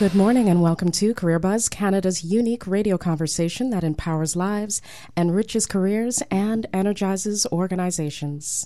Good morning and welcome to Career Buzz, Canada's unique radio conversation that empowers lives, enriches careers, and energizes organizations.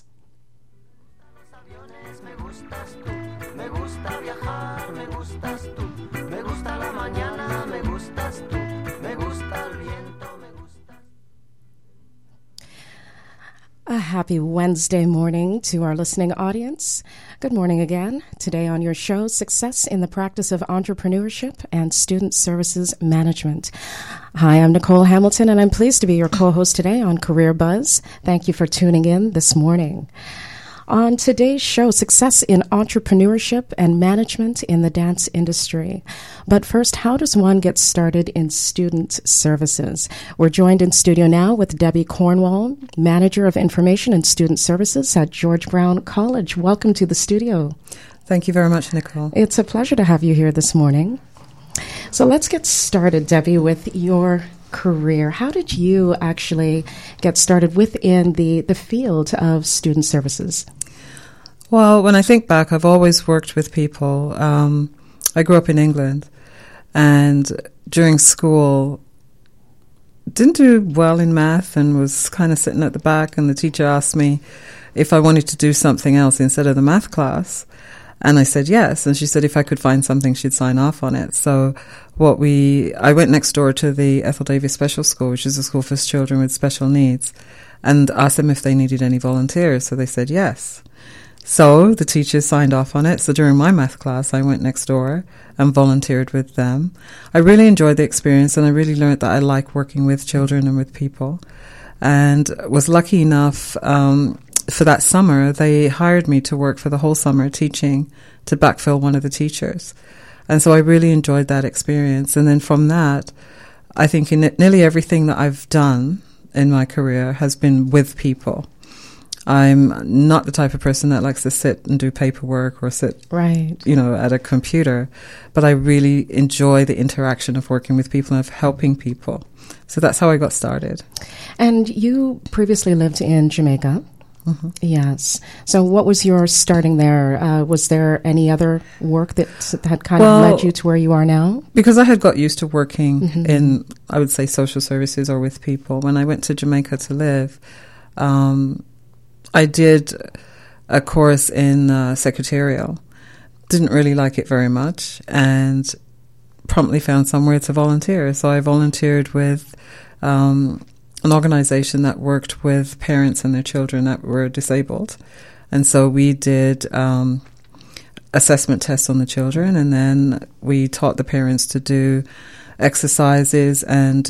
A happy Wednesday morning to our listening audience. Good morning again. Today on your show, Success in the Practice of Entrepreneurship and Student Services Management. Hi, I'm Nicole Hamilton, and I'm pleased to be your co-host today on Career Buzz. Thank you for tuning in this morning. On today's show, success in entrepreneurship and management in the dance industry. But first, how does one get started in student services? We're joined in studio now with Debbie Cornwall, Manager of Information and Student Services at George Brown College. Welcome to the studio. Thank you very much, Nicole. It's a pleasure to have you here this morning. So let's get started, Debbie, with your career. How did you actually get started within the field of student services? Well, when I think back, I've always worked with people. I grew up in England, and during school, didn't do well in math and was kind of sitting at the back, and the teacher asked me if I wanted to do something else instead of the math class. And I said yes, and she said if I could find something, she'd sign off on it. So I went next door to the Ethel Davis Special School, which is a school for children with special needs, and asked them if they needed any volunteers. So they said yes. So the teachers signed off on it. So during my math class, I went next door and volunteered with them. I really enjoyed the experience, and I really learned that I like working with children and with people, and was lucky enough for that summer, they hired me to work for the whole summer teaching to backfill one of the teachers. And so I really enjoyed that experience. And then from that, I think in nearly everything that I've done in my career has been with people. I'm not the type of person that likes to sit and do paperwork or sit, at a computer. But I really enjoy the interaction of working with people and of helping people. So that's how I got started. And you previously lived in Jamaica. Mm-hmm. Yes. So what was your starting there? Was there any other work that had kind of led you to where you are now? Because I had got used to working in, I would say, social services or with people. When I went to Jamaica to live, I did a course in secretarial. Didn't really like it very much, and promptly found somewhere to volunteer. So I volunteered with an organization that worked with parents and their children that were disabled. And so we did assessment tests on the children, and then we taught the parents to do exercises and,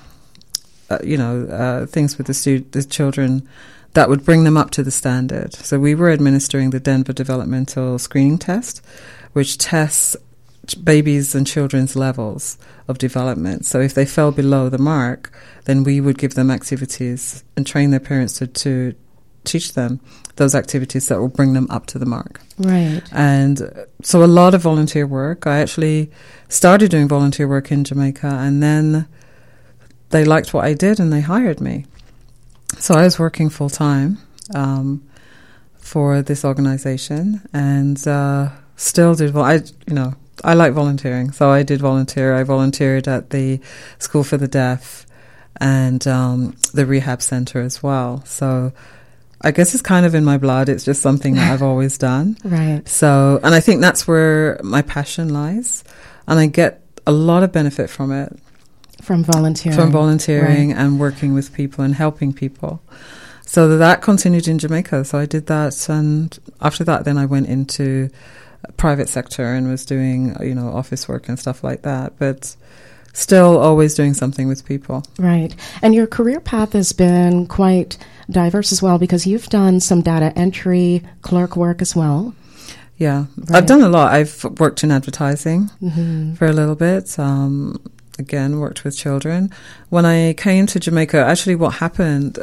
things with the children that would bring them up to the standard. So we were administering the Denver Developmental Screening Test, which tests babies' and children's levels of development. So if they fell below the mark, then we would give them activities and train their parents to teach them those activities that will bring them up to the mark. Right. And so a lot of volunteer work. I actually started doing volunteer work in Jamaica, and then they liked what I did and they hired me. So I was working full-time for this organization, and still did I like volunteering, so I did volunteer. I volunteered at the School for the Deaf and the rehab center as well. So I guess it's kind of in my blood. It's just something that I've always done. Right. So, and I think that's where my passion lies, and I get a lot of benefit from it. From volunteering. Right. And working with people and helping people. So that continued in Jamaica. So I did that, and after that, then I went into private sector and was doing, office work and stuff like that, but still always doing something with people. Right. And your career path has been quite diverse as well, because you've done some data entry, clerk work as well. Yeah. Right. I've done a lot. I've worked in advertising for a little bit. Again, worked with children. When I came to Jamaica, actually what happened,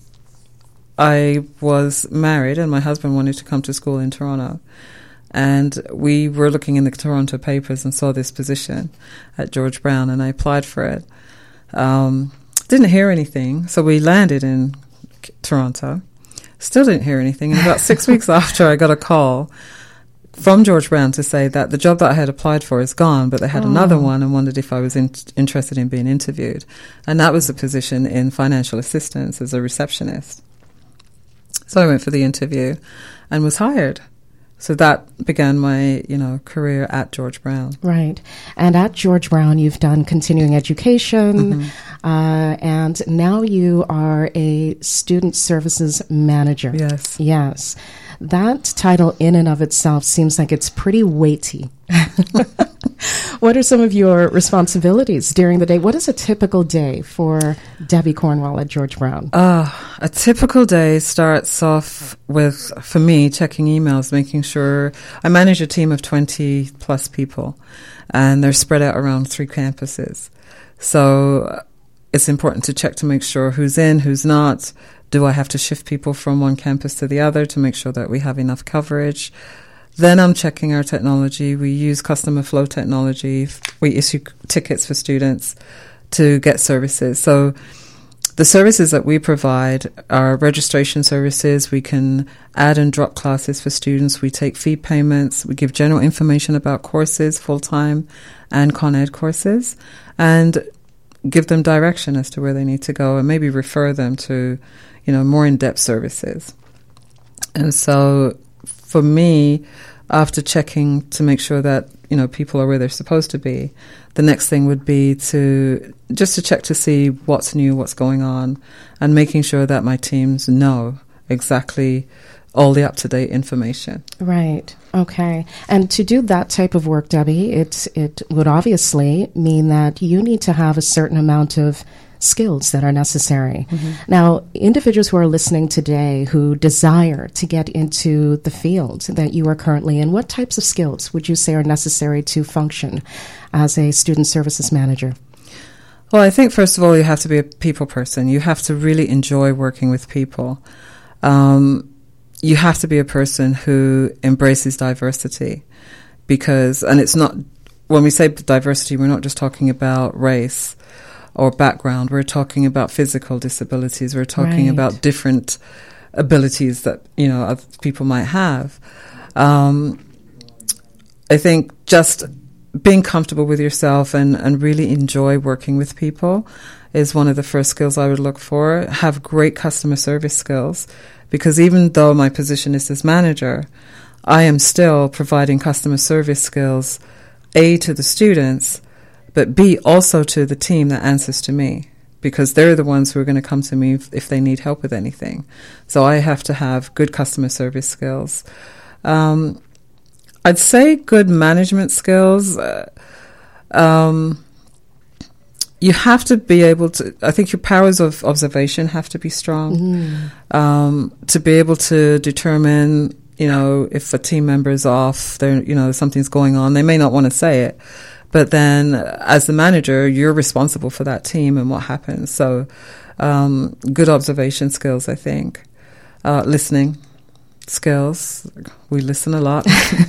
I was married and my husband wanted to come to school in Toronto. And we were looking in the Toronto papers and saw this position at George Brown, and I applied for it. Didn't hear anything, so we landed in Toronto. Still didn't hear anything. And about 6 weeks after, I got a call from George Brown to say that the job that I had applied for is gone, but they had another one and wondered if I was interested in being interviewed. And that was a position in financial assistance as a receptionist. So I went for the interview and was hired. So that began my, career at George Brown. Right. And at George Brown, you've done continuing education, and now you are a student services manager. Yes. Yes. That title in and of itself seems like it's pretty weighty. What are some of your responsibilities during the day? What is a typical day for Debbie Cornwall at George Brown? A typical day starts off with, for me, checking emails, making sure I manage a team of 20 plus people, and they're spread out around 3 campuses. So it's important to check to make sure who's in, who's not. Do I have to shift people from one campus to the other to make sure that we have enough coverage? Then I'm checking our technology. We use customer flow technology. We issue tickets for students to get services. So the services that we provide are registration services. We can add and drop classes for students. We take fee payments. We give general information about courses, full-time and Con Ed courses, and give them direction as to where they need to go and maybe refer them to, more in-depth services. And so for me, after checking to make sure that, people are where they're supposed to be, the next thing would be to check to see what's new, what's going on, and making sure that my teams know exactly all the up-to-date information. Right. Okay. And to do that type of work, Debbie, it would obviously mean that you need to have a certain amount of skills that are necessary. Now, individuals who are listening today who desire to get into the field that you are currently in, what types of skills would you say are necessary to function as a student services manager? Well, I think, first of all, you have to be a people person. You have to really enjoy working with people. You have to be a person who embraces diversity and it's not, when we say diversity, we're not just talking about race or background. We're talking about physical disabilities. We're talking about different abilities that, other people might have. I think just being comfortable with yourself and really enjoy working with people is one of the first skills I would look for. Have great customer service skills, because even though my position is as manager, I am still providing customer service skills, A, to the students, but B, also to the team that answers to me, because they're the ones who are going to come to me if they need help with anything. So I have to have good customer service skills. I'd say good management skills. You have to be able to, I think your powers of observation have to be strong, to be able to determine, if a team member is off, something's going on. They may not want to say it, but then as the manager, you're responsible for that team and what happens. So good observation skills, I think. Listening skills. We listen a lot.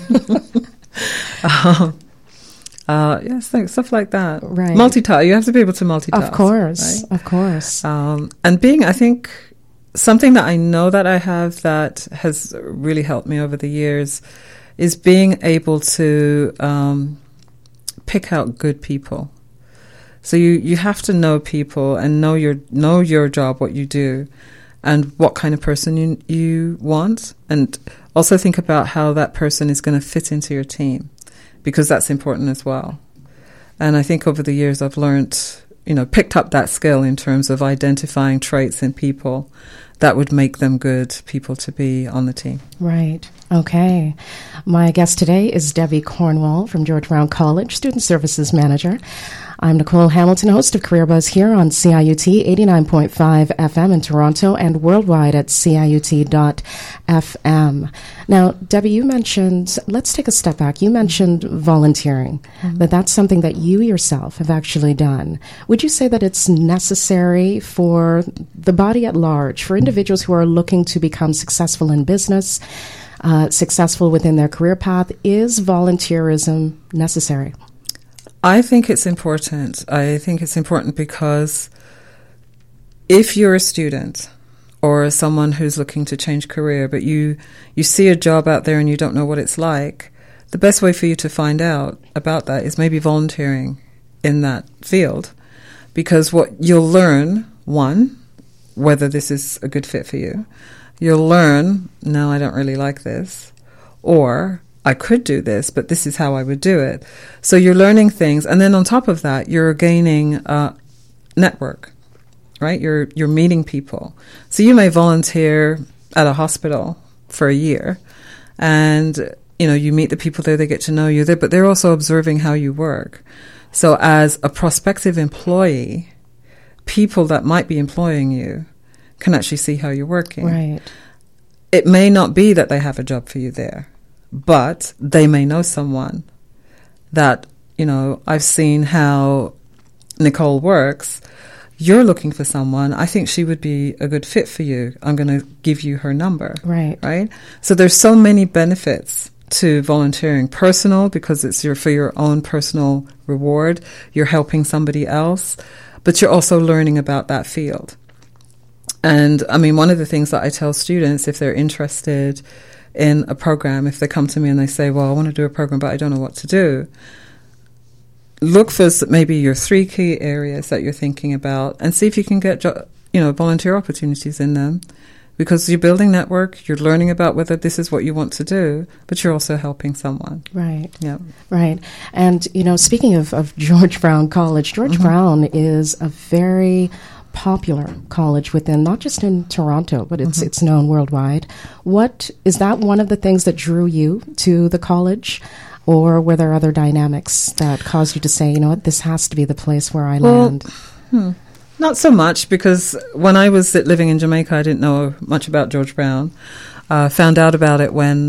Yes, stuff like that. Right. Multitask. You have to be able to multitask. Of course. Right? Of course. And being, I think, something that I know that I have that has really helped me over the years is being able to pick out good people. So you have to know people and know your job, what you do, and what kind of person you want, and also think about how that person is going to fit into your team, because that's important as well. And I think over the years I've learned, picked up that skill in terms of identifying traits in people that would make them good people to be on the team. Right. Okay. My guest today is Debbie Cornwall from George Brown College, Student Services Manager. I'm Nicole Hamilton, host of Career Buzz here on CIUT 89.5 FM in Toronto and worldwide at CIUT.FM. Now, Debbie, you mentioned, let's take a step back. You mentioned volunteering, that's something that you yourself have actually done. Would you say that it's necessary for the body at large, for individuals who are looking to become successful in business, successful within their career path? Is volunteerism necessary? I think it's important. I think it's important because if you're a student or someone who's looking to change career, but you see a job out there and you don't know what it's like, the best way for you to find out about that is maybe volunteering in that field, because what you'll learn, one, whether this is a good fit for you. You'll learn, no, I don't really like this, or I could do this, but this is how I would do it. So you're learning things, and then on top of that, you're gaining a network, right? You're meeting people. So you may volunteer at a hospital for a year, and you meet the people there, they get to know you there, but they're also observing how you work. So as a prospective employee, people that might be employing you can actually see how you're working. Right. It may not be that they have a job for you there, but they may know someone that, I've seen how Nicole works. You're looking for someone. I think she would be a good fit for you. I'm going to give you her number. Right. Right? So there's so many benefits to volunteering. Personal, because it's for your own personal reward. You're helping somebody else, but you're also learning about that field. And one of the things that I tell students, if they're interested in a program, if they come to me and they say, well, I want to do a program, but I don't know what to do, look for maybe your 3 key areas that you're thinking about and see if you can get, volunteer opportunities in them. Because you're building network, you're learning about whether this is what you want to do, but you're also helping someone. Right. Yeah. Right. And, speaking of George Brown College, George Brown is a very popular college within, not just in Toronto, but it's known worldwide. Is that one of the things that drew you to the college? Or were there other dynamics that caused you to say, this has to be the place where I land? Not so much, because when I was living in Jamaica, I didn't know much about George Brown. Found out about it when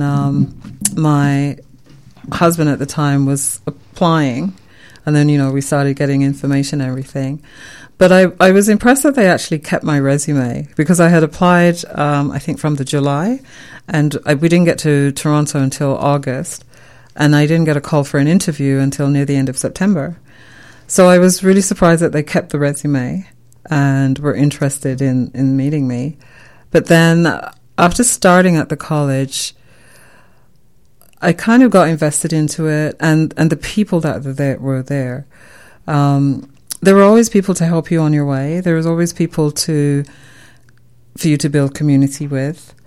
my husband at the time was applying, and then, we started getting information and everything. But I was impressed that they actually kept my resume, because I had applied, I think, from the July, and we didn't get to Toronto until August, and I didn't get a call for an interview until near the end of September. So I was really surprised that they kept the resume and were interested in meeting me. But then after starting at the college, I kind of got invested into it, and the people that were there. There were always people to help you on your way. There was always people for you to build community with.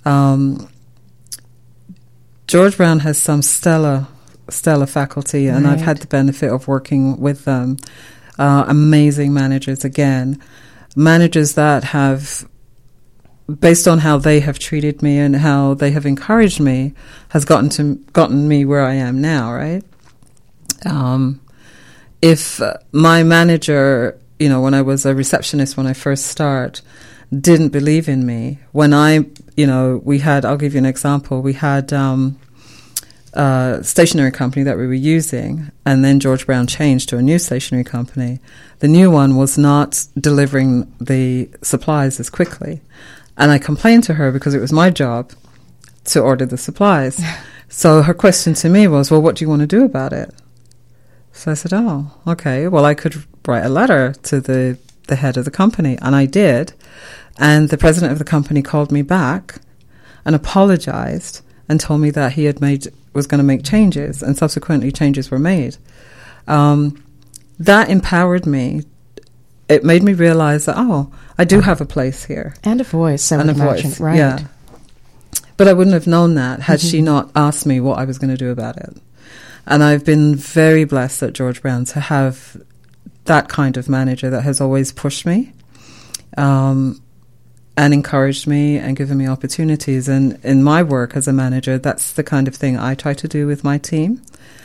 George Brown has some stellar faculty, and I've had the benefit of working with them. Amazing managers, again. Managers that have, based on how they have treated me and how they have encouraged me, has gotten me where I am now, right? If my manager, when I was a receptionist when I first started, didn't believe in me, when I'll give you an example, we had stationery company that we were using, and then George Brown changed to a new stationery company. The new one was not delivering the supplies as quickly, and I complained to her because it was my job to order the supplies. So her question to me was, well, what do you want to do about it? So I said, oh, okay, well, I could write a letter to the head of the company, and I did. And the president of the company called me back and apologized and told me that he was going to make changes, and subsequently changes were made. That empowered me. It made me realize that, I do have a place here. And a voice, I would imagine, voice, right. Yeah. But I wouldn't have known that had she not asked me what I was going to do about it. And I've been very blessed at George Brown to have that kind of manager that has always pushed me and encouraged me and given me opportunities. And in my work as a manager, that's the kind of thing I try to do with my team.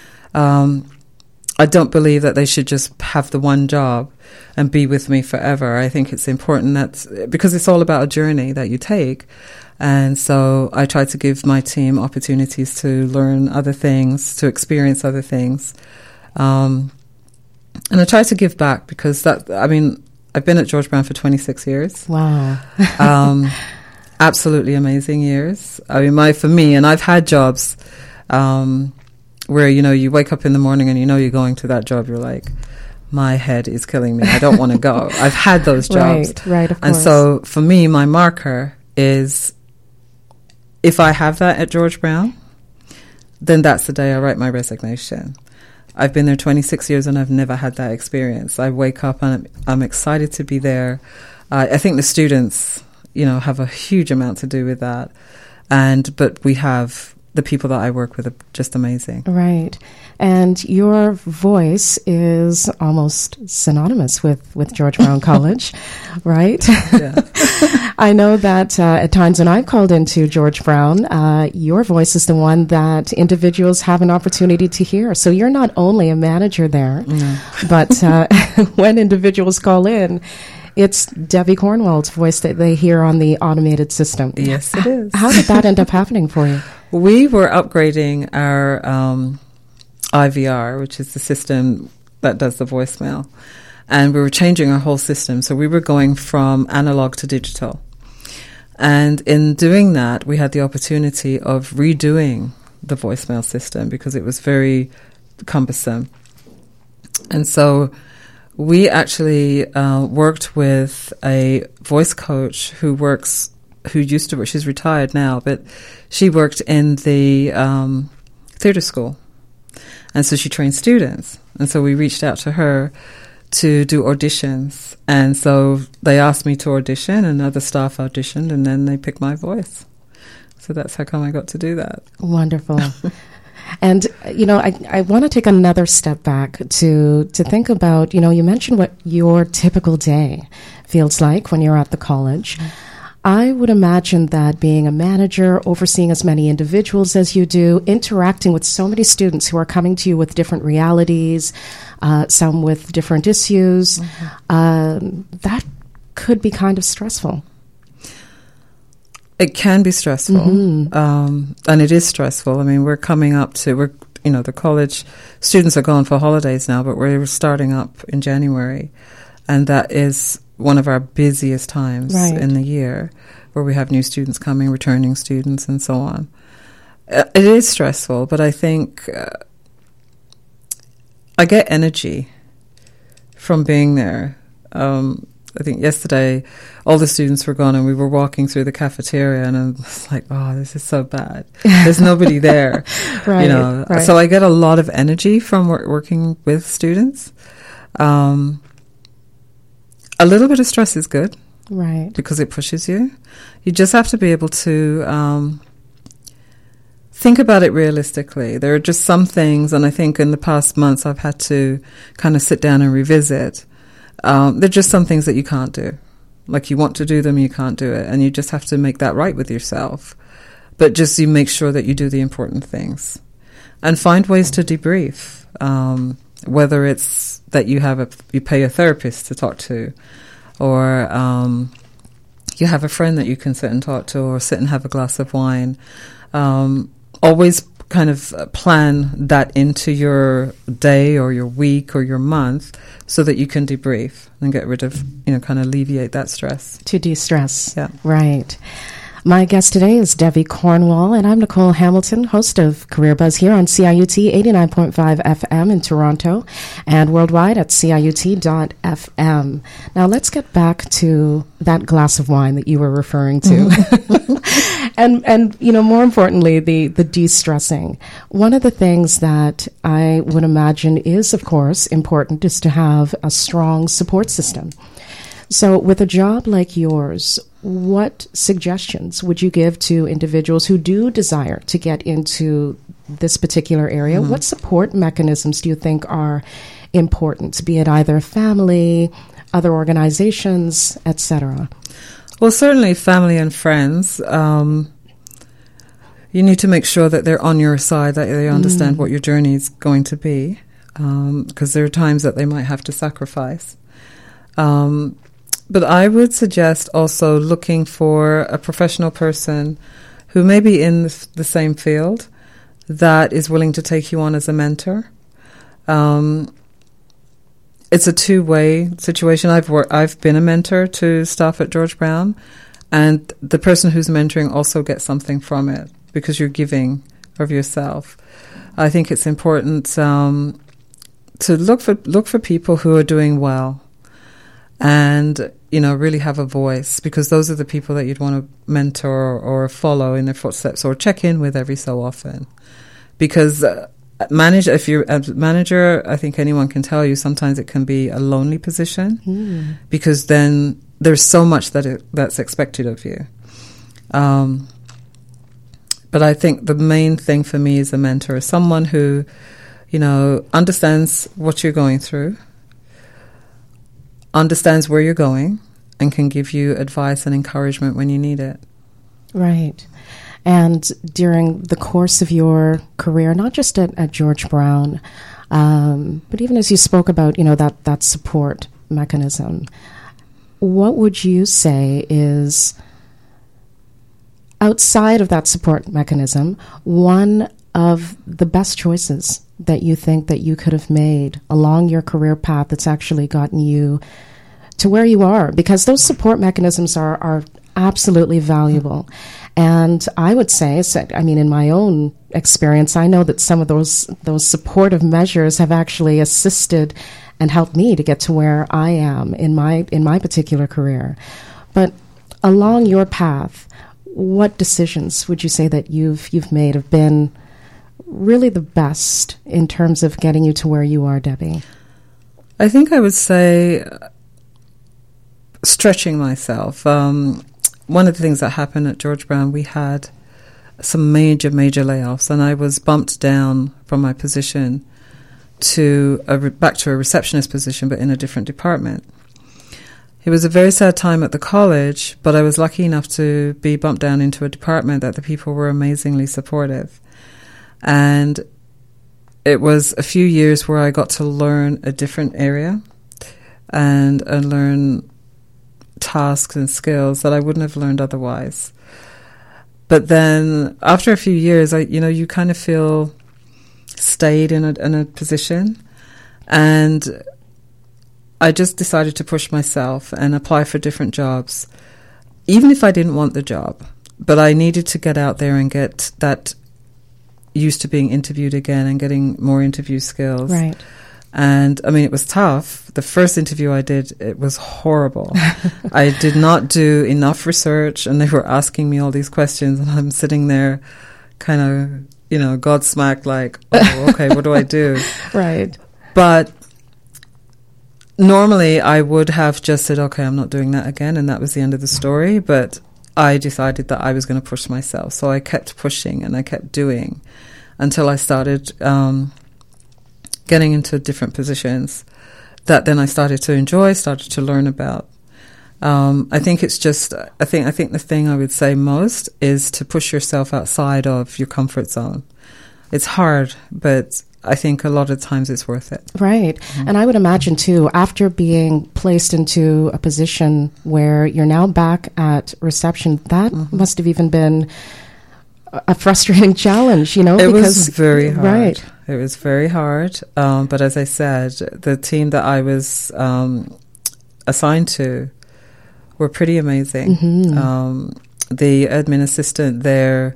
I don't believe that they should just have the one job and be with me forever. I think it's important because it's all about a journey that you take. And so I try to give my team opportunities to learn other things, to experience other things. And I try to give back because I've been at George Brown for 26 years. Wow. Absolutely amazing years. For me, and I've had jobs where, you wake up in the morning and you're going to that job, you're like, my head is killing me. I don't want to go. I've had those jobs. Right, of course. And so for me, my marker is, if I have that at George Brown, then that's the day I write my resignation. I've been there 26 years and I've never had that experience. I wake up and I'm excited to be there. I think the students, have a huge amount to do with that. But we have the people that I work with are just amazing. Right. And your voice is almost synonymous with George Brown College, right? Yeah. I know that at times when I've called into George Brown, your voice is the one that individuals have an opportunity to hear. So you're not only a manager there, but when individuals call in, it's Debbie Cornwall's voice that they hear on the automated system. Yes, it is. How did that end up happening for you? We were upgrading our IVR, which is the system that does the voicemail, and we were changing our whole system. So we were going from analog to digital. And in doing that, we had the opportunity of redoing the voicemail system because it was very cumbersome. And so we actually worked with a voice coach who used to work, she's retired now, but she worked in the theatre school. And so she trained students. And so we reached out to her to do auditions. And so they asked me to audition and other staff auditioned and then they picked my voice. So that's how come I got to do that. Wonderful. And, I want to take another step back to think about, you mentioned what your typical day feels like when you're at the college. I would imagine that being a manager, overseeing as many individuals as you do, interacting with so many students who are coming to you with different realities, some with different issues, that could be kind of stressful. It can be stressful, and it is stressful. I mean, we're coming up to, the college students are gone for holidays now, but we're starting up in January, and that is one of our busiest times in the year, where we have new students coming, returning students, and so on. It is stressful, but I think I get energy from being there. I think yesterday all the students were gone and we were walking through the cafeteria and I was like, oh, this is so bad. There's nobody there. Right. So I get a lot of energy from working with students. A little bit of stress is good. Right. Because it pushes you. You just have to be able to think about it realistically. There are just some things, and I think in the past months I've had to kind of sit down and revisit. There are just some things that you can't do. Like you want to do them, you can't do it. And you just have to make that right with yourself. But just you make sure that you do the important things. And find ways to debrief. Whether it's that you pay a therapist to talk to, or you have a friend that you can sit and talk to, or sit and have a glass of wine. Always kind of plan that into your day or your week or your month so that you can debrief and get rid of, kind of alleviate that stress. To de-stress. Yeah. Right. My guest today is Debbie Cornwall, and I'm Nicole Hamilton, host of Career Buzz here on CIUT 89.5 FM in Toronto and worldwide at CIUT.FM. Now let's get back to that glass of wine that you were referring to. And more importantly, the de-stressing. One of the things that I would imagine is, of course, important is to have a strong support system. So with a job like yours, what suggestions would you give to individuals who do desire to get into this particular area? Mm-hmm. What support mechanisms do you think are important, be it either family, other organizations, etc.? Well, certainly family and friends. You need to make sure that they're on your side, that they understand what your journey is going to be, because there are times that they might have to sacrifice. But I would suggest also looking for a professional person who may be in the same field that is willing to take you on as a mentor. It's a two-way situation. I've been a mentor to staff at George Brown, and the person who's mentoring also gets something from it because you're giving of yourself. I think it's important to look for people who are doing well, and really have a voice, because those are the people that you'd want to mentor or follow in their footsteps or check in with every so often, because if you're a manager, I think anyone can tell you sometimes it can be a lonely position because then there's so much that's expected of you. But I think the main thing for me as a mentor is someone who, understands what you're going through, understands where you're going, and can give you advice and encouragement when you need it. Right. And during the course of your career, not just at George Brown, but even as you spoke about, that support mechanism, what would you say is, outside of that support mechanism, one of the best choices that you think that you could have made along your career path that's actually gotten you to where you are? Because those support mechanisms are absolutely valuable. And I would say, in my own experience, I know that some of those supportive measures have actually assisted and helped me to get to where I am in my particular career. But along your path, what decisions would you say that you've made have been really the best in terms of getting you to where you are, Debbie? I think I would say stretching myself. One of the things that happened at George Brown, we had some major layoffs, and I was bumped down from my position back to a receptionist position, but in a different department. It was a very sad time at the college, but I was lucky enough to be bumped down into a department that the people were amazingly supportive. And it was a few years where I got to learn a different area and learn tasks and skills that I wouldn't have learned otherwise. But then after a few years, you kind of feel stayed in a position, and I just decided to push myself and apply for different jobs, even if I didn't want the job. But I needed to get out there and get that used to being interviewed again and getting more interview skills. Right. And it was tough. The first interview I did, it was horrible. I did not do enough research, and they were asking me all these questions, and I'm sitting there kind of, godsmacked, like, oh, okay, what do I do? Right. But normally I would have just said, okay, I'm not doing that again, and that was the end of the story. But I decided that I was going to push myself. So I kept pushing and I kept doing until I started getting into different positions that then I started to enjoy, started to learn about. I think it's just, I think the thing I would say most is to push yourself outside of your comfort zone. It's hard, but I think a lot of times it's worth it. Right. Mm-hmm. And I would imagine, too, after being placed into a position where you're now back at reception, that must have even been a frustrating challenge, It was very hard. Right. It was very hard. But as I said, the team that I was assigned to were pretty amazing. Mm-hmm. The admin assistant there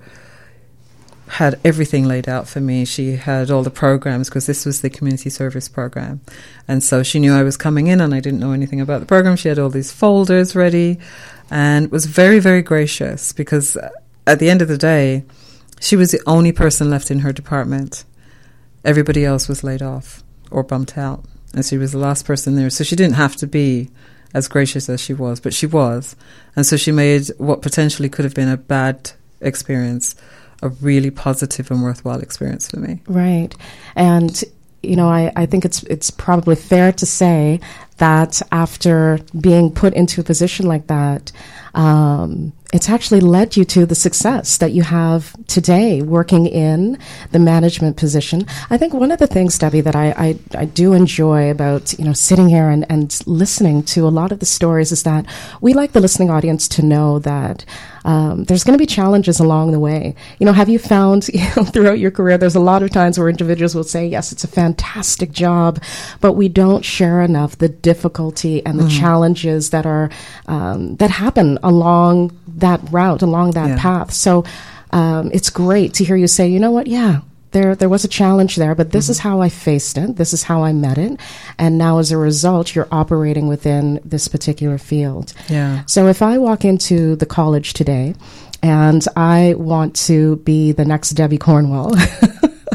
had everything laid out for me. She had all the programs, because this was the community service program. And so she knew I was coming in and I didn't know anything about the program. She had all these folders ready and was very, very gracious, because at the end of the day, she was the only person left in her department. Everybody else was laid off or bumped out, and she was the last person there. So she didn't have to be as gracious as she was, but she was. And so she made what potentially could have been a bad experience a really positive and worthwhile experience for me. Right. And, I think it's probably fair to say that after being put into a position like that, it's actually led you to the success that you have today working in the management position. I think one of the things, Debbie, that I do enjoy about, sitting here and listening to a lot of the stories is that we like the listening audience to know that there's going to be challenges along the way. Have you found, throughout your career, there's a lot of times where individuals will say, yes, it's a fantastic job, but we don't share enough the difficulty and the challenges that are that happen along that route, along that path. So it's great to hear you say, you know what, there was a challenge there, but this is how I faced it. This is how I met it. And now as a result, you're operating within this particular field. Yeah. So if I walk into the college today and I want to be the next Debbie Cornwell,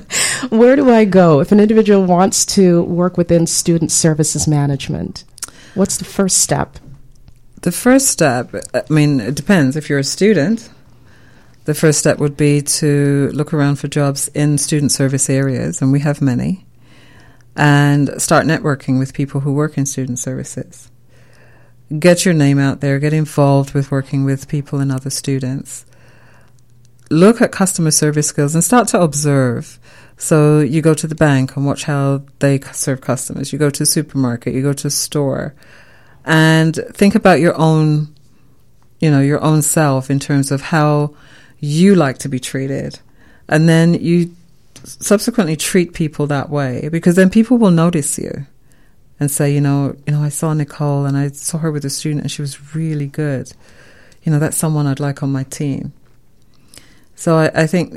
Where do I go if an individual wants to work within student services management? What's the first step? The first step, I mean, it depends. If you're a student, the first step would be to look around for jobs in student service areas, and we have many, and start networking with people who work in student services. Get your name out there, get involved with working with people and other students. Look at customer service skills and start to observe. So you go to the bank and watch how they serve customers. You go to a supermarket, you go to a store, and think about your own, your own self in terms of how you like to be treated. And then you subsequently treat people that way, because then people will notice you and say, I saw Nicole and I saw her with a student and she was really good. That's someone I'd like on my team. So I think,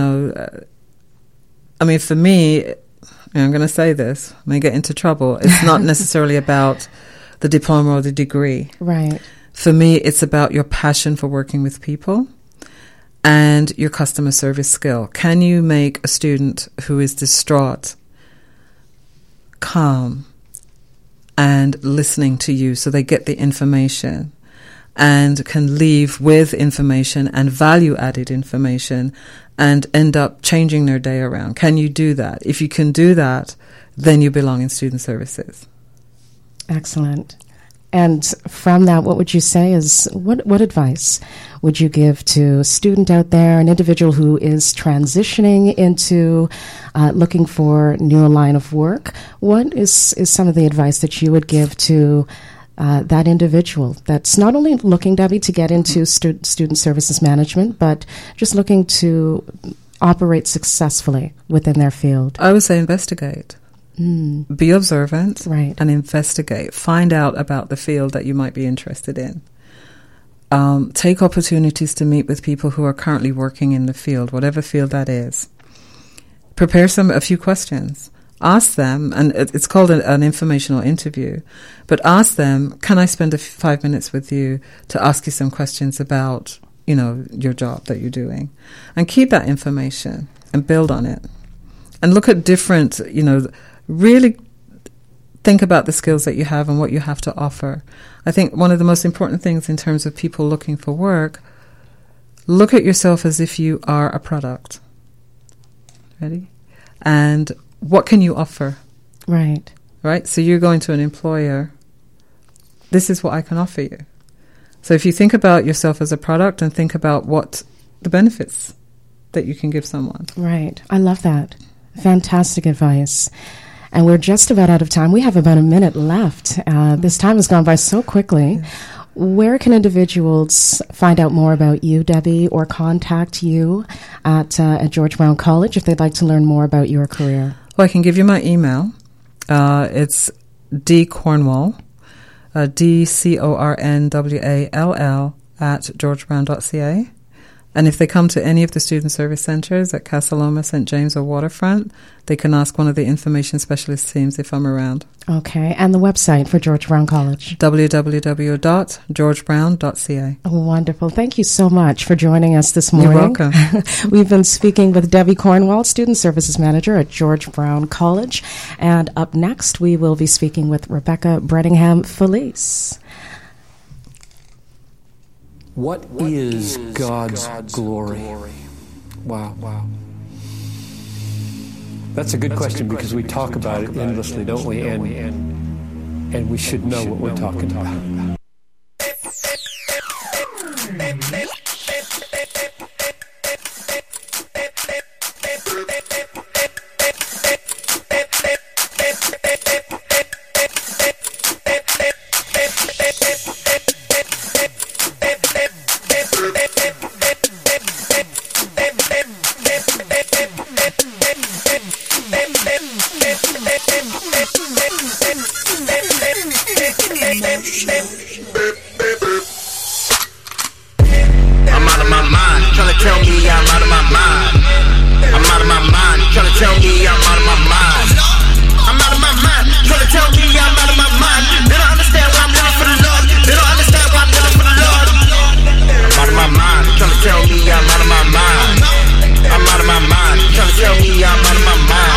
for me, I'm going to say this, I may get into trouble. It's not necessarily about the diploma or the degree. Right. For me, it's about your passion for working with people and your customer service skill. Can you make a student who is distraught calm and listening to you so they get the information and can leave with information and value-added information and end up changing their day around? Can you do that? If you can do that, then you belong in student services. Excellent. And from that, what would you say is, what advice would you give to a student out there, an individual who is transitioning into looking for a new line of work? What is some of the advice that you would give to that individual that's not only looking, Debbie, to get into student services management, but just looking to operate successfully within their field? I would say investigate. Be observant, right, and investigate. Find out about the field that you might be interested in. Take opportunities to meet with people who are currently working in the field, whatever field that is. Prepare a few questions. Ask them, and it's called an informational interview, but ask them, can I spend 5 minutes with you to ask you some questions about, your job that you're doing? And keep that information and build on it. And look at different, really think about the skills that you have and what you have to offer. I think one of the most important things in terms of people looking for work, look at yourself as if you are a product. Ready? And what can you offer? Right. Right? So you're going to an employer. This is what I can offer you. So if you think about yourself as a product and think about what the benefits that you can give someone. Right. I love that. Fantastic advice. And we're just about out of time. We have about a minute left. This time has gone by so quickly. Yeah. Where can individuals find out more about you, Debbie, or contact you at George Brown College if they'd like to learn more about your career? Well, I can give you my email. It's dcornwall, DCORNWALL @georgebrown.ca. And if they come to any of the student service centres at Casa Loma, St. James or Waterfront, they can ask one of the information specialist teams if I'm around. Okay. And the website for George Brown College? www.georgebrown.ca. Wonderful. Thank you so much for joining us this morning. You're welcome. We've been speaking with Debbie Cornwall, Student Services Manager at George Brown College. And up next, we will be speaking with Rebecca Brettingham Felice. What is God's glory? Wow. That's a good question because we talk about it endlessly, don't we? And we should know what we're talking about. Tell me I'm out of my mind.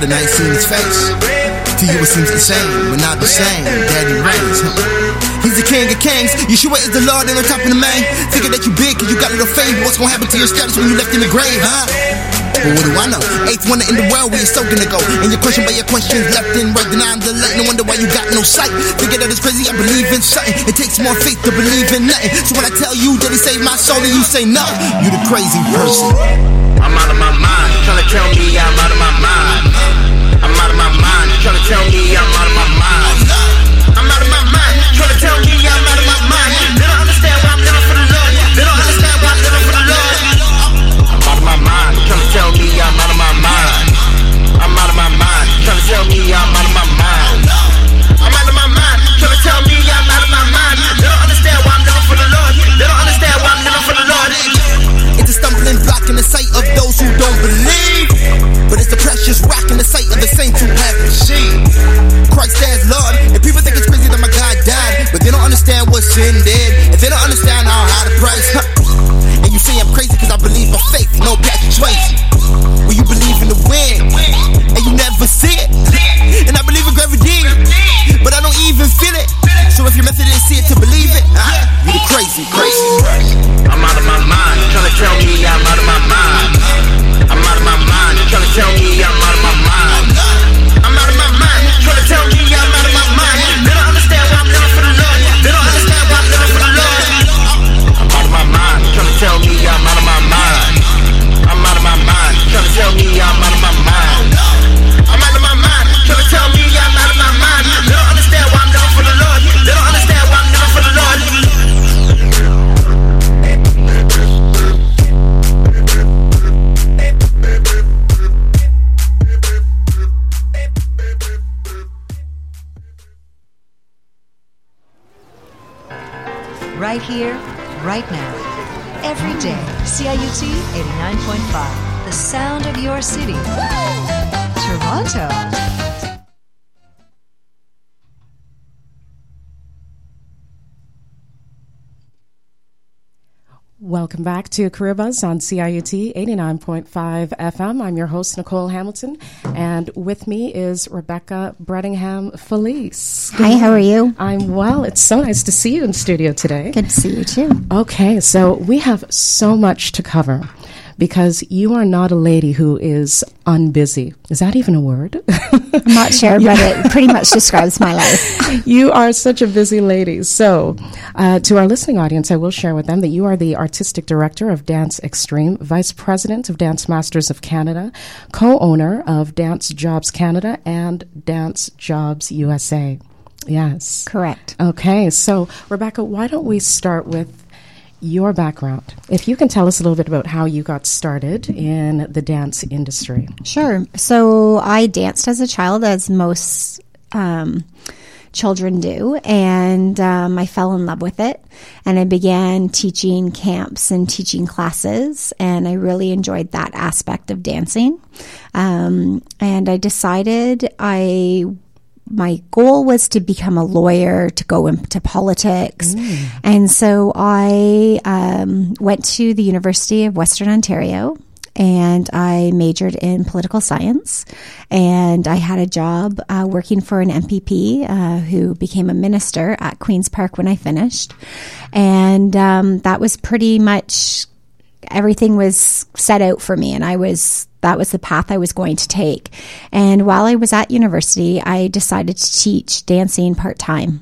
the night seems face. To you it seems insane, but not the same. Daddy reigns. He's the king of kings. Yeshua is the Lord and on top of the main. Figure that you big cause you got a little fame. What's gonna happen to your status when you left in the grave, huh? But what do I know? Eighth wonder in the world, we are so gonna go. And your question by your questions left and right, denying the light. No wonder why you got no sight. Figure that it's crazy, I believe in something. It takes more faith to believe in nothing. So when I tell you that he saved my soul and you say no, you the crazy person. I'm out of my mind, tryna tell me I'm out of my mind. I'm out of my mind, tryna tell me I'm out of my mind. I'm out of my mind, tryna tell me I'm out of my mind. They don't understand why I'm living for the Lord. They don't understand why I'm living for the Lord. I'm out of my mind, tryna tell me I'm out of my mind. I'm out of my mind, tryna tell me I'm out of my mind. I'm out of my mind, tryna tell me I'm out of my mind. They don't understand why I'm living for the Lord. They don't understand why I'm living for the Lord. It's a stumbling block in the sight of those who don't believe, but it's the precious rock in the sight of the saints who have received Christ as Lord. And people think it's crazy that my God died, but they don't understand what sin did, and they don't understand how high the price. And you say I'm crazy cause I believe by faith, no Patrick Swayze. Well, you believe in the wind, and you never see it. And I believe in gravity, but I don't even feel it. So if your method is see it to believe it, you the crazy. I'm out of my mind, tryna tell me I'm out of my mind. I'm out of my mind, tryna tell me I'm out of my mind. I'm out of my mind, tryna tell me I'm out of my mind. They don't understand why I'm living for the Lord. They don't understand why I'm living for the Lord. I'm out of my mind, tryna tell me I'm out of my mind. I'm out of my mind, tryna tell me I'm out of my mind. I'm out of my mind, tryna tell me I'm out of my mind. They don't understand why I'm living for the Lord. They don't understand why I'm living for the Lord. Right here, right now. Every day, CIUT 89.5, the sound of your city. Toronto. Welcome back to Career Buzz on CIUT 89.5 FM. I'm your host, Nicole Hamilton, and with me is Rebecca Brettingham Felice. Hi, how are you? I'm well. It's so nice to see you in studio today. Good to see you, too. Okay, so we have so much to cover because you are not a lady who is unbusy. Is that even a word? I'm not sure, but it pretty much describes my life. You are such a busy lady. So, to our listening audience, I will share with them that you are the Artistic Director of Dance Extreme, Vice President of Dance Masters of Canada, co-owner of Dance Jobs Canada and Dance Jobs USA. Yes. Correct. Okay, so Rebecca, why don't we start with your background? If you can tell us a little bit about how you got started in the dance industry. Sure. So I danced as a child, as most children do, and I fell in love with it. And I began teaching camps and teaching classes, and I really enjoyed that aspect of dancing. And I decided my goal was to become a lawyer, to go into politics. And so I went to the University of Western Ontario and I majored in political science. And I had a job working for an MPP who became a minister at Queen's Park when I finished. And that was pretty much everything was set out for me, and that was the path I was going to take. And while I was at university, I decided to teach dancing part-time,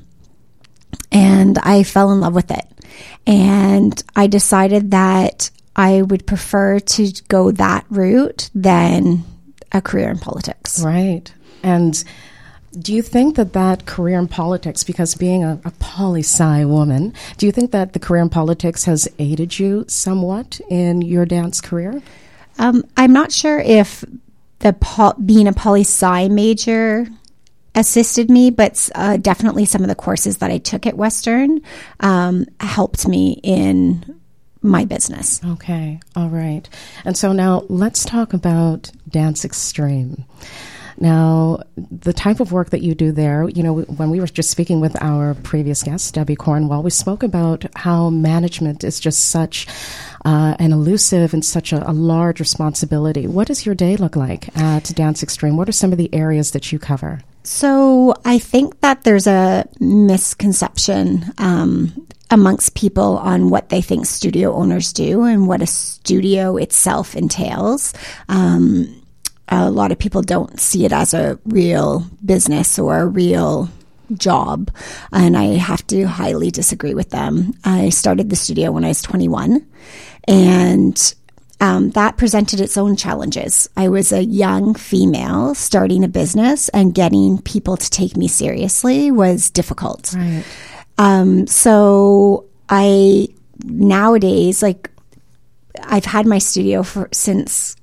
and I fell in love with it. And I decided that I would prefer to go that route than a career in politics. Right. And do you think that career in politics, because being a poli-sci woman, do you think that the career in politics has aided you somewhat in your dance career? I'm not sure if being a poli-sci major assisted me, but definitely some of the courses that I took at Western helped me in my business. Okay. All right. And so now let's talk about Dance Extreme. Now, the type of work that you do there, you know, when we were just speaking with our previous guest, Debbie Cornwell, we spoke about how management is just such and elusive and such a large responsibility. What does your day look like at Dance Extreme? What are some of the areas that you cover? So I think that there's a misconception amongst people on what they think studio owners do and what a studio itself entails. A lot of people don't see it as a real business or a real job, and I have to highly disagree with them. I started the studio when I was 21, and that presented its own challenges. I was a young female starting a business, and getting people to take me seriously was difficult. Right. So I nowadays, like, I've had my studio since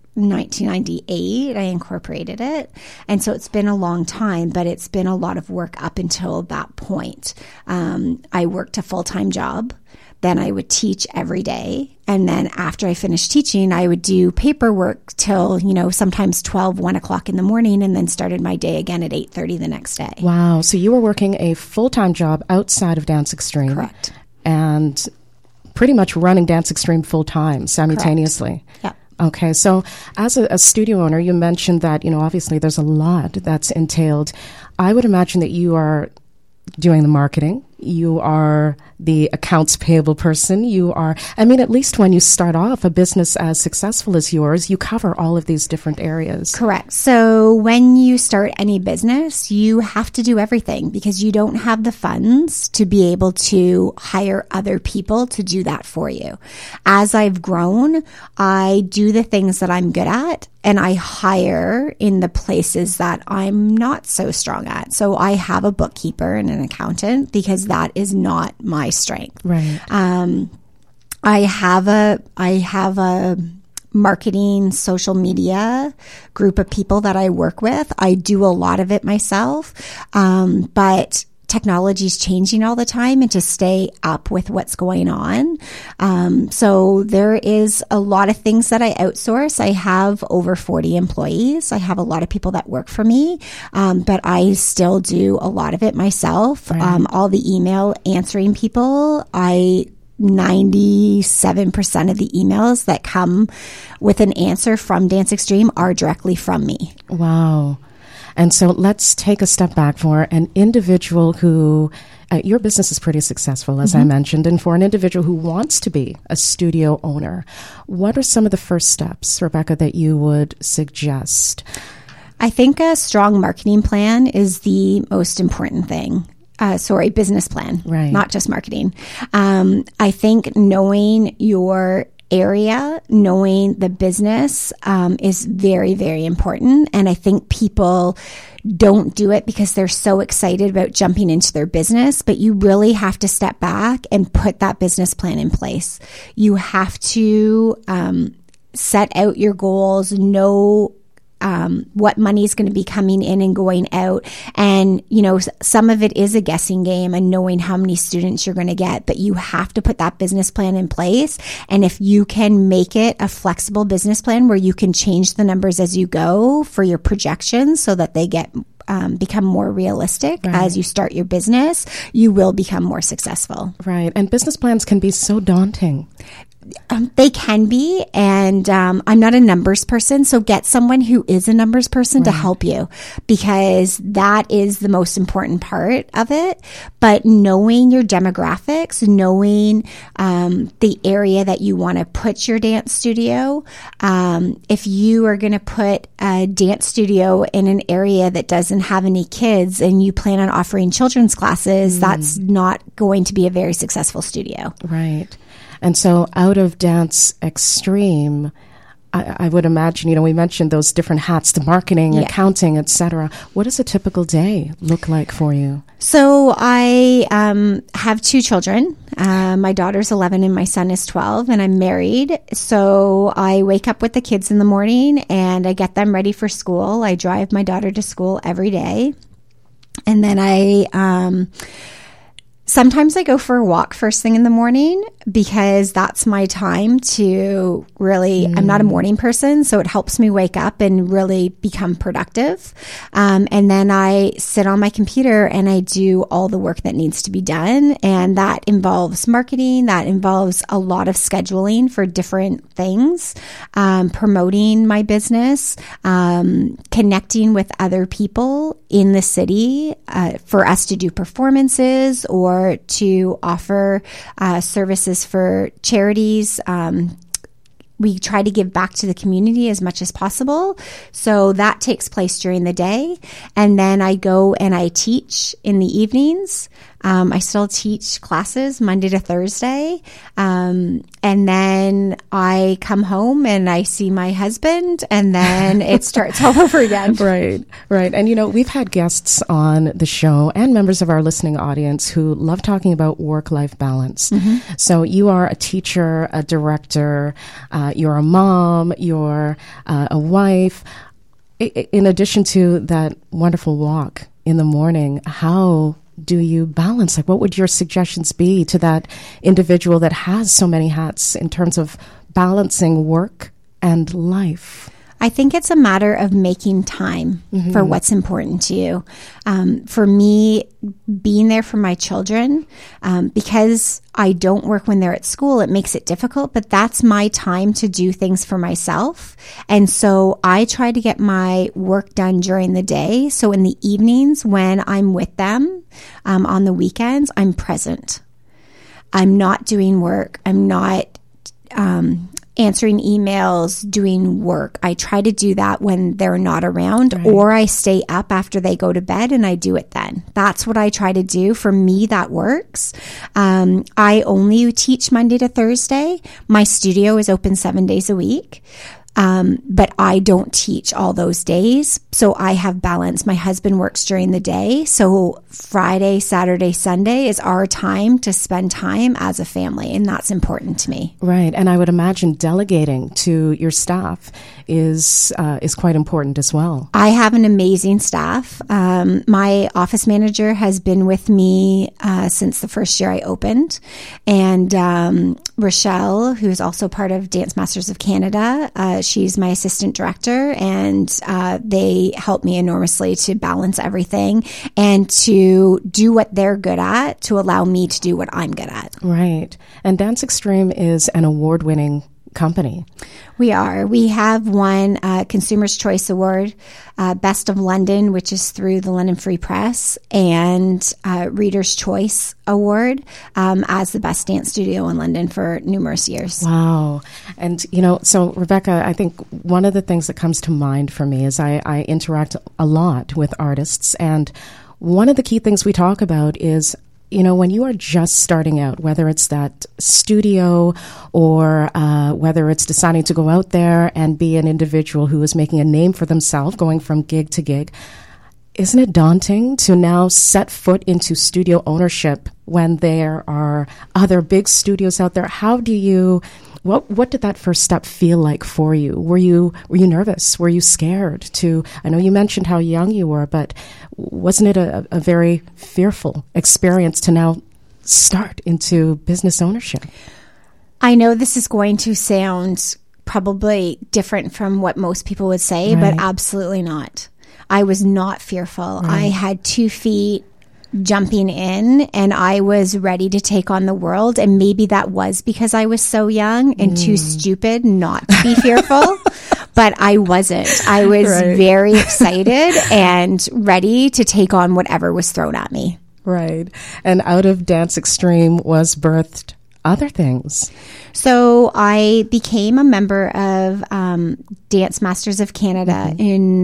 1998. I incorporated it, and so it's been a long time, but it's been a lot of work up until that point. I worked a full-time job, then I would teach every day, and then after I finished teaching, I would do paperwork till, sometimes 1 o'clock in the morning, and then started my day again at 8:30 the next day. Wow. So you were working a full-time job outside of Dance Extreme. Correct. And pretty much running Dance Extreme full-time simultaneously. Correct. Yeah. Okay, so as a studio owner, you mentioned that, obviously there's a lot that's entailed. I would imagine that you are doing the marketing. You are the accounts payable person. At least when you start off a business as successful as yours, you cover all of these different areas. Correct. So when you start any business, you have to do everything because you don't have the funds to be able to hire other people to do that for you. As I've grown, I do the things that I'm good at, and I hire in the places that I'm not so strong at. So I have a bookkeeper and an accountant because that is not my strength. Right. I have a marketing, social media group of people that I work with. I do a lot of it myself, but technology is changing all the time, and to stay up with what's going on. So there is a lot of things that I outsource. I have over 40 employees. I have a lot of people that work for me, but I still do a lot of it myself. Right. All the email answering people, 97% of the emails that come with an answer from Dance Extreme are directly from me. Wow. And so let's take a step back for an individual who, your business is pretty successful, as I mentioned, and for an individual who wants to be a studio owner, what are some of the first steps, Rebecca, that you would suggest? I think a strong marketing plan is the most important thing. Business plan, right? Not just marketing. I think knowing your area, knowing the business is very, very important. And I think people don't do it because they're so excited about jumping into their business, but you really have to step back and put that business plan in place. You have to set out your goals, know what money is going to be coming in and going out. And, some of it is a guessing game and knowing how many students you're going to get, but you have to put that business plan in place. And if you can make it a flexible business plan where you can change the numbers as you go for your projections so that they get become more realistic as you start your business, you will become more successful. Right. And business plans can be so daunting. They can be, and I'm not a numbers person, so get someone who is a numbers person to help you, because that is the most important part of it. But knowing your demographics, knowing the area that you want to put your dance studio, if you are going to put a dance studio in an area that doesn't have any kids and you plan on offering children's classes, that's not going to be a very successful studio. Right. And so out of Dance Extreme, I would imagine, we mentioned those different hats, the marketing, accounting, etc. What does a typical day look like for you? So I have 2 children. My daughter's 11 and my son is 12, and I'm married. So I wake up with the kids in the morning and I get them ready for school. I drive my daughter to school every day. And then I Sometimes I go for a walk first thing in the morning because that's my time to really, I'm not a morning person, so it helps me wake up and really become productive. And then I sit on my computer and I do all the work that needs to be done. And that involves marketing, that involves a lot of scheduling for different things, promoting my business, connecting with other people in the city for us to do performances or to offer services for charities. We try to give back to the community as much as possible. So that takes place during the day. And then I go and I teach in the evenings. I still teach classes Monday to Thursday. And then I come home and I see my husband, and then it starts all over again. Right. And, you know, we've had guests on the show and members of our listening audience who love talking about work-life balance. Mm-hmm. So you are a teacher, a director, you're a mom, you're a wife. In addition to that wonderful walk in the morning, how do you balance? Like, what would your suggestions be to that individual that has so many hats in terms of balancing work and life? I think it's a matter of making time for what's important to you. For me, being there for my children, because I don't work when they're at school, it makes it difficult, but that's my time to do things for myself. And so I try to get my work done during the day. So in the evenings when I'm with them, on the weekends, I'm present. I'm not doing work. I'm not, answering emails, doing work. I try to do that when they're not around, or I stay up after they go to bed and I do it then. That's what I try to do. For me, that works. I only teach Monday to Thursday. My studio is open 7 days a week. But I don't teach all those days. So I have balance. My husband works during the day. So Friday, Saturday, Sunday is our time to spend time as a family. And that's important to me. Right. And I would imagine delegating to your staff is quite important as well. I have an amazing staff. My office manager has been with me since the first year I opened. And Rochelle, who's also part of Dance Masters of Canada, she's my assistant director, and they help me enormously to balance everything and to do what they're good at to allow me to do what I'm good at. Right. And Dance Extreme is an award-winning company. We are. We have won Consumer's Choice Award, Best of London, which is through the London Free Press, and Reader's Choice Award as the best dance studio in London for numerous years. Wow. And, you know, so Rebecca, I think one of the things that comes to mind for me is I interact a lot with artists, and one of the key things we talk about is, you know, when you are just starting out, whether it's that studio or whether it's deciding to go out there and be an individual who is making a name for themselves, going from gig to gig, isn't it daunting to now set foot into studio ownership when there are other big studios out there? How do you... What did that first step feel like for you? Were you nervous? Were you scared to? I know you mentioned how young you were, but wasn't it a very fearful experience to now start into business ownership? I know this is going to sound probably different from what most people would say, but absolutely not. I was not fearful. I had 2 feet jumping in, and I was ready to take on the world. And maybe that was because I was so young and too stupid not to be fearful, but I wasn't. I was very excited and ready to take on whatever was thrown at me. Right. And out of Dance Extreme was birthed other things. So I became a member of Dance Masters of Canada in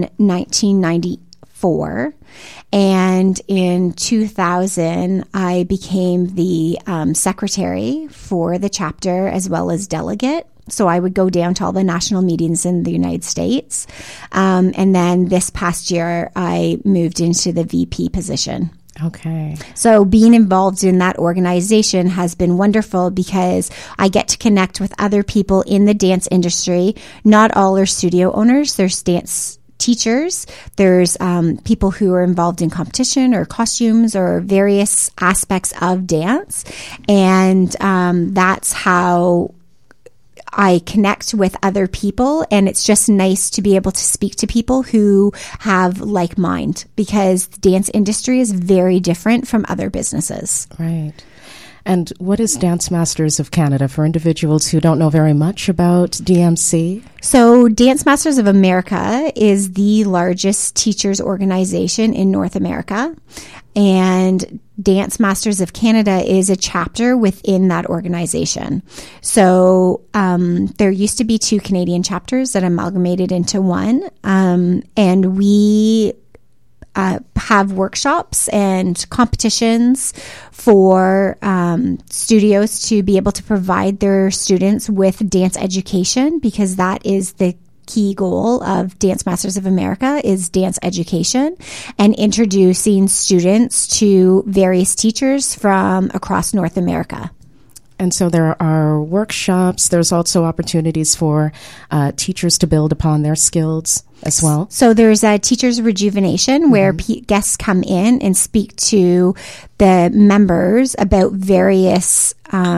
1994. And in 2000, I became the secretary for the chapter as well as delegate. So I would go down to all the national meetings in the United States. And then this past year, I moved into the VP position. Okay. So being involved in that organization has been wonderful because I get to connect with other people in the dance industry. Not all are studio owners. There's dance teachers, there's people who are involved in competition or costumes or various aspects of dance. And that's how I connect with other people, and it's just nice to be able to speak to people who have like mind, because the dance industry is very different from other businesses. Right. And what is Dance Masters of Canada for individuals who don't know very much about DMC? So Dance Masters of America is the largest teachers organization in North America. And Dance Masters of Canada is a chapter within that organization. So there used to be 2 Canadian chapters that amalgamated into one. And we have workshops and competitions for studios to be able to provide their students with dance education, because that is the key goal of Dance Masters of America is dance education and introducing students to various teachers from across North America. And so there are workshops. There's also opportunities for teachers to build upon their skills as well. So there's a teacher's rejuvenation where guests come in and speak to the members about various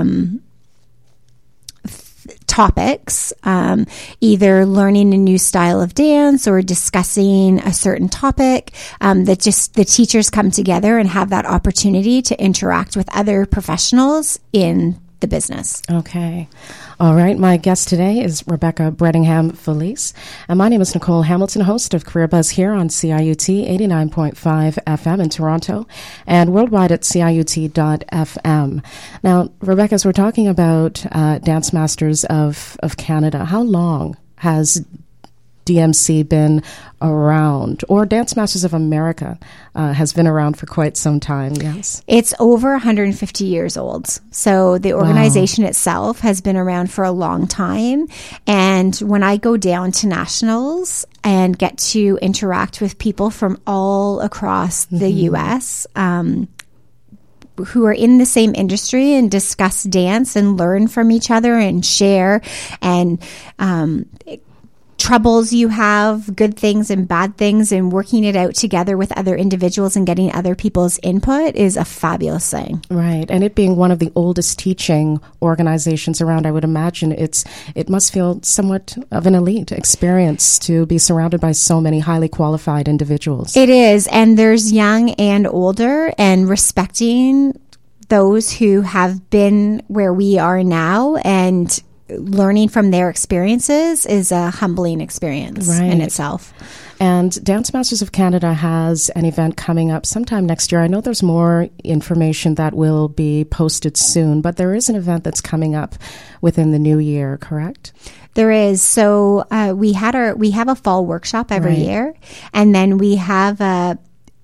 topics, either learning a new style of dance or discussing a certain topic, that just the teachers come together and have that opportunity to interact with other professionals in the business. Okay. All right. My guest today is Rebecca Brettingham Felice. And my name is Nicole Hamilton, host of Career Buzz here on CIUT 89.5 FM in Toronto and worldwide at CIUT.FM. Now, Rebecca, as we're talking about Dance Masters of Canada, how long has DMC been around, or Dance Masters of America has been around for quite some time? Yes, it's over 150 years old. So the organization itself has been around for a long time. And when I go down to nationals and get to interact with people from all across the U.S., who are in the same industry and discuss dance and learn from each other and share and troubles you have, good things and bad things, and working it out together with other individuals and getting other people's input is a fabulous thing. Right. And it being one of the oldest teaching organizations around, I would imagine it must feel somewhat of an elite experience to be surrounded by so many highly qualified individuals. It is. And there's young and older, and respecting those who have been where we are now and learning from their experiences is a humbling experience in itself. And Dance Masters of Canada has an event coming up sometime next year. I know there's more information that will be posted soon, but there is an event that's coming up within the new year, correct? There is. So we have a fall workshop every year, and then we have a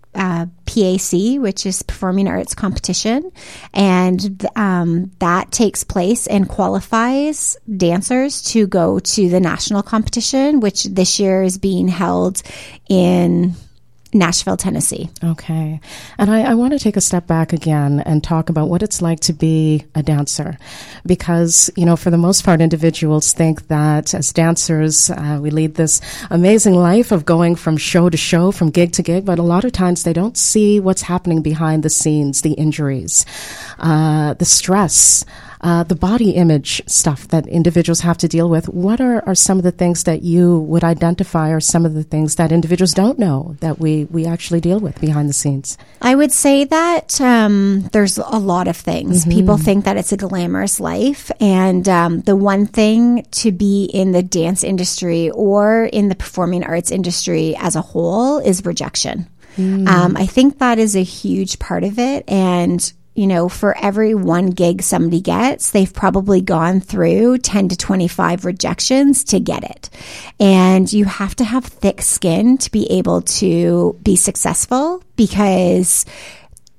PAC, which is Performing Arts Competition, and that takes place and qualifies dancers to go to the national competition, which this year is being held in Nashville, Tennessee. Okay. And I want to take a step back again and talk about what it's like to be a dancer. Because, for the most part, individuals think that as dancers, we lead this amazing life of going from show to show, from gig to gig, but a lot of times they don't see what's happening behind the scenes, the injuries, the stress, the body image stuff that individuals have to deal with. What are some of the things that you would identify, or some of the things that individuals don't know that we actually deal with behind the scenes? I would say that there's a lot of things. People think that it's a glamorous life. And the one thing to be in the dance industry or in the performing arts industry as a whole is rejection. I think that is a huge part of it. And for every one gig somebody gets, they've probably gone through 10 to 25 rejections to get it. And you have to have thick skin to be able to be successful, because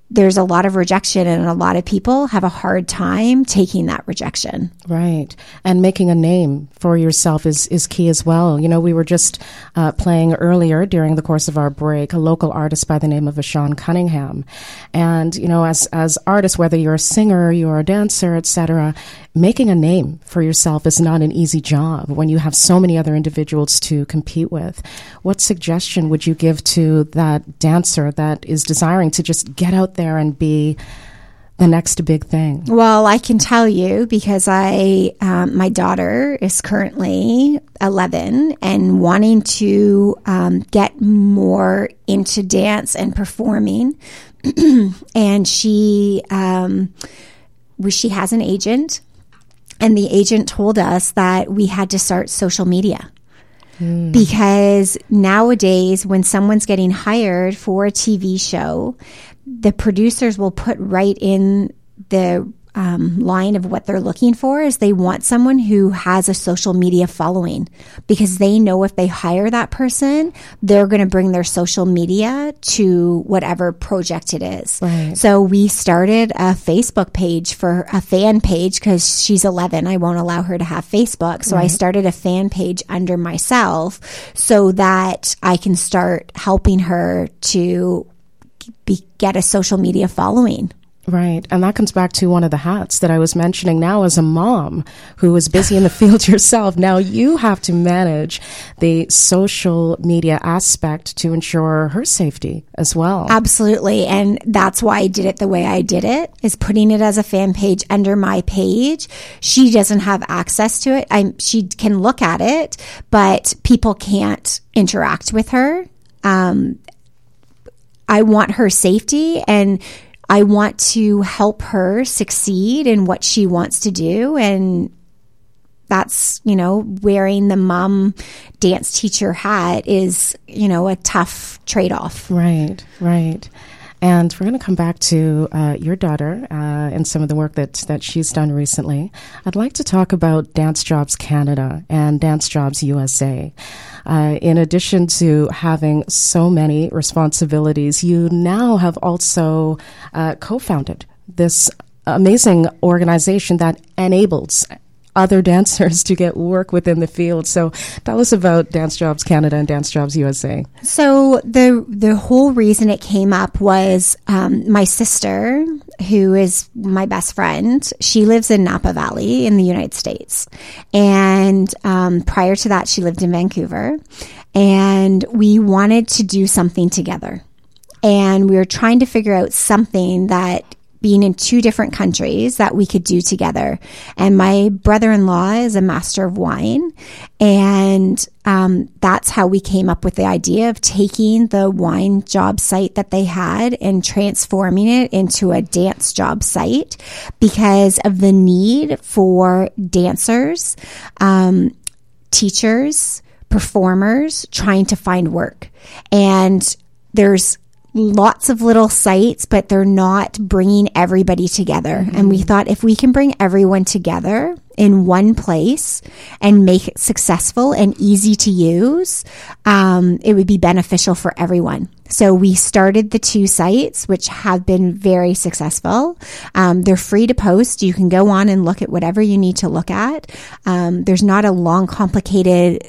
there's a lot of rejection, and a lot of people have a hard time taking that rejection. Right. And making a name for yourself is key as well. You know, we were just playing earlier during the course of our break a local artist by the name of Ashawn Cunningham. And, you know, as artists, whether you're a singer, you're a dancer, etc., making a name for yourself is not an easy job when you have so many other individuals to compete with. What suggestion would you give to that dancer that is desiring to just get out there and be the next big thing? Well, I can tell you because my daughter is currently 11 and wanting to get more into dance and performing. And she has an agent, and the agent told us that we had to start social media. Because nowadays, when someone's getting hired for a TV show, the producers will put right in the line of what they're looking for is they want someone who has a social media following, because they know if they hire that person, they're going to bring their social media to whatever project it is. Right. So we started a Facebook page for a fan page because she's 11. I won't allow her to have Facebook. So I started a fan page under myself so that I can start helping her to get a social media following. Right. And that comes back to one of the hats that I was mentioning. Now, as a mom who is busy in the field yourself, now you have to manage the social media aspect to ensure her safety as well. Absolutely. And that's why I did it the way I did it, is putting it as a fan page under my page. She doesn't have access to it. She can look at it, but people can't interact with her. I want her safety, and I want to help her succeed in what she wants to do. And that's, you know, wearing the mom dance teacher hat is, you know, a tough trade-off. Right, right. And we're going to come back to your daughter and some of the work that she's done recently. I'd like to talk about Dance Jobs Canada and Dance Jobs USA. In addition to having so many responsibilities, you now have also co-founded this amazing organization that enables other dancers to get work within the field. So tell us about Dance Jobs Canada and Dance Jobs USA. So the whole reason it came up was my sister, who is my best friend, she lives in Napa Valley in the United States. And prior to that, she lived in Vancouver. And we wanted to do something together. And we were trying to figure out something that, being in two different countries, that we could do together. And my brother-in-law is a master of wine. And that's how we came up with the idea of taking the wine job site that they had and transforming it into a dance job site because of the need for dancers, teachers, performers trying to find work. And there's lots of little sites, but they're not bringing everybody together. Mm-hmm. And we thought if we can bring everyone together in one place and make it successful and easy to use, it would be beneficial for everyone. So we started the two sites, which have been very successful. They're free to post. You can go on and look at whatever you need to look at. There's not a long, complicated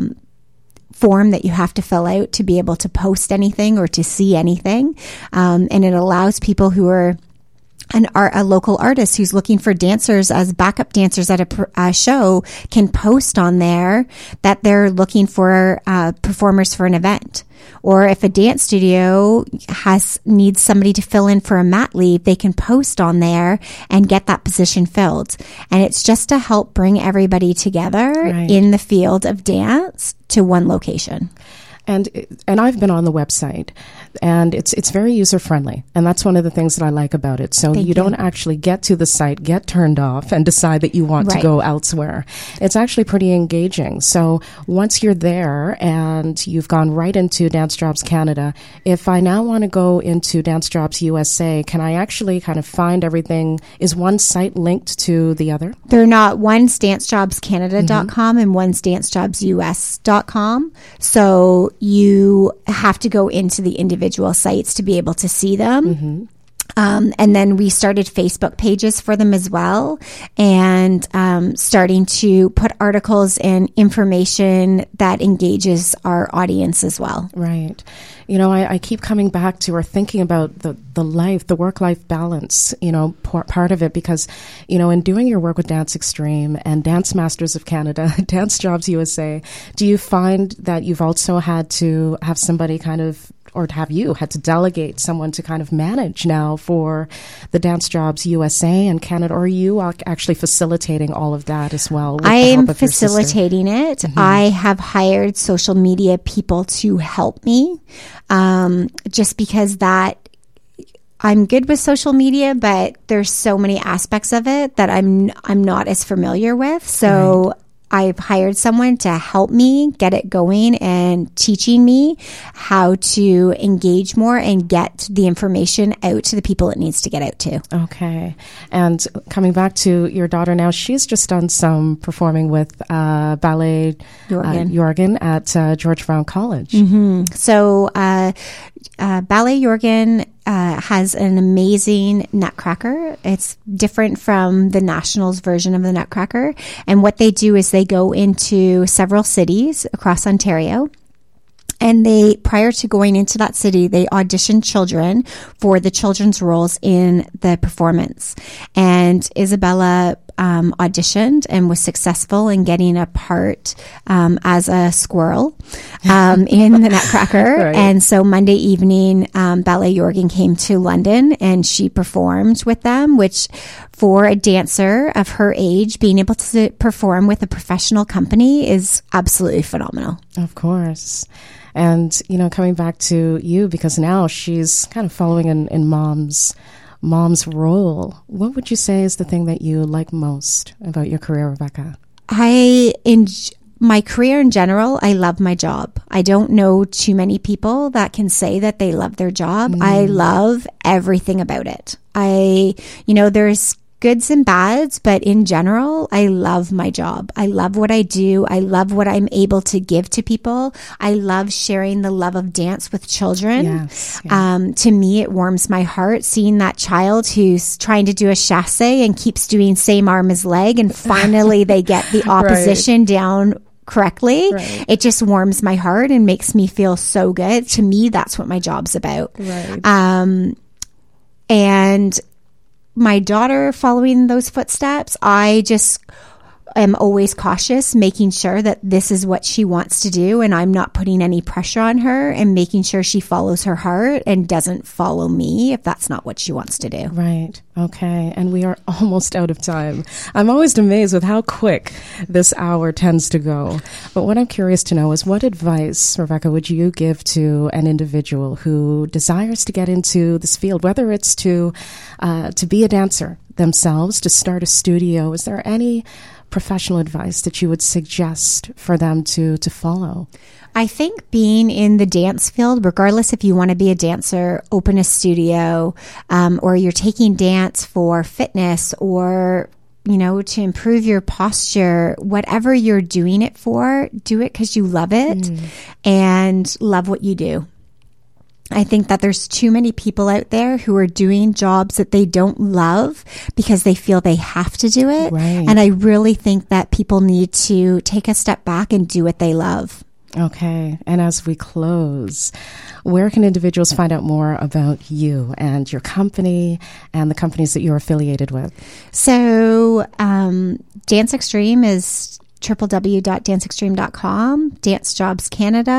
form that you have to fill out to be able to post anything or to see anything. And it allows people who are a local artist who's looking for dancers as backup dancers at a show can post on there that they're looking for performers for an event. Or if a dance studio needs somebody to fill in for a mat leave, they can post on there and get that position filled. And it's just to help bring everybody together in the field of dance to one location. And I've been on the website, and it's very user-friendly, and that's one of the things that I like about it. So you don't actually get to the site, get turned off, and decide that you want to go elsewhere. It's actually pretty engaging. So once you're there and you've gone right into Dance Jobs Canada, if I now want to go into Dance Jobs USA, can I actually kind of find everything? Is one site linked to the other? They're not. One's dancejobscanada.com and one's dancejobsus.com. So you have to go into the individual sites to be able to see them. And then we started Facebook pages for them as well, and starting to put articles and information that engages our audience as well. Right. You know, I keep coming back to or thinking about the work-life balance, you know, part of it, because, you know, in doing your work with Dance Extreme and Dance Masters of Canada, Dance Jobs USA, do you find that you've also had to have somebody kind of, or have you had to delegate someone to kind of manage now for the Dance Jobs USA and Canada, or are you actually facilitating all of that as well? With I the help am of your sister? facilitating it. I have hired social media people to help me, just because that I'm good with social media, but there's so many aspects of it that I'm not as familiar with. So I've hired someone to help me get it going and teaching me how to engage more and get the information out to the people it needs to get out to. Okay. And coming back to your daughter now, she's just done some performing with Ballet Jorgen at George Brown College. So Ballet Jorgen has an amazing Nutcracker. It's different from the Nationals version of the Nutcracker. And what they do is they go into several cities across Ontario. And they, prior to going into that city, they audition children for the children's roles in the performance. And Isabella auditioned and was successful in getting a part as a squirrel in the Nutcracker. Right. And so Monday evening, Ballet Jorgen came to London and she performed with them, which for a dancer of her age, being able to perform with a professional company is absolutely phenomenal. Of course. And, you know, coming back to you, because now she's kind of following in mom's role. What would you say is the thing that you like most about your career, Rebecca? My career in general, I love my job. I don't know too many people that can say that they love their job. I love everything about it. There's goods and bads, but in general, I love my job. I love what I do. I love what I'm able to give to people. I love sharing the love of dance with children. Yes, yeah. To me, it warms my heart seeing that child who's trying to do a chasse and keeps doing same arm as leg, and finally they get the opposition down correctly. Right. It just warms my heart and makes me feel so good. To me, that's what my job's about. Right. And my daughter following those footsteps, I just am always cautious, making sure that this is what she wants to do and I'm not putting any pressure on her, and making sure she follows her heart and doesn't follow me if that's not what she wants to do. Right. Okay. And we are almost out of time. I'm always amazed with how quick this hour tends to go. But what I'm curious to know is, what advice, Rebecca, would you give to an individual who desires to get into this field, whether it's to be a dancer themselves, to start a studio? Is there any professional advice that you would suggest for them to follow? I think being in the dance field, regardless if you want to be a dancer, open a studio, or you're taking dance for fitness or, to improve your posture, whatever you're doing it for, do it because you love it and love what you do. I think that there's too many people out there who are doing jobs that they don't love because they feel they have to do it. Right. And I really think that people need to take a step back and do what they love. Okay. And as we close, where can individuals find out more about you and your company and the companies that you're affiliated with? So, Dance Extreme is www.danceextreme.com. Dance Jobs Canada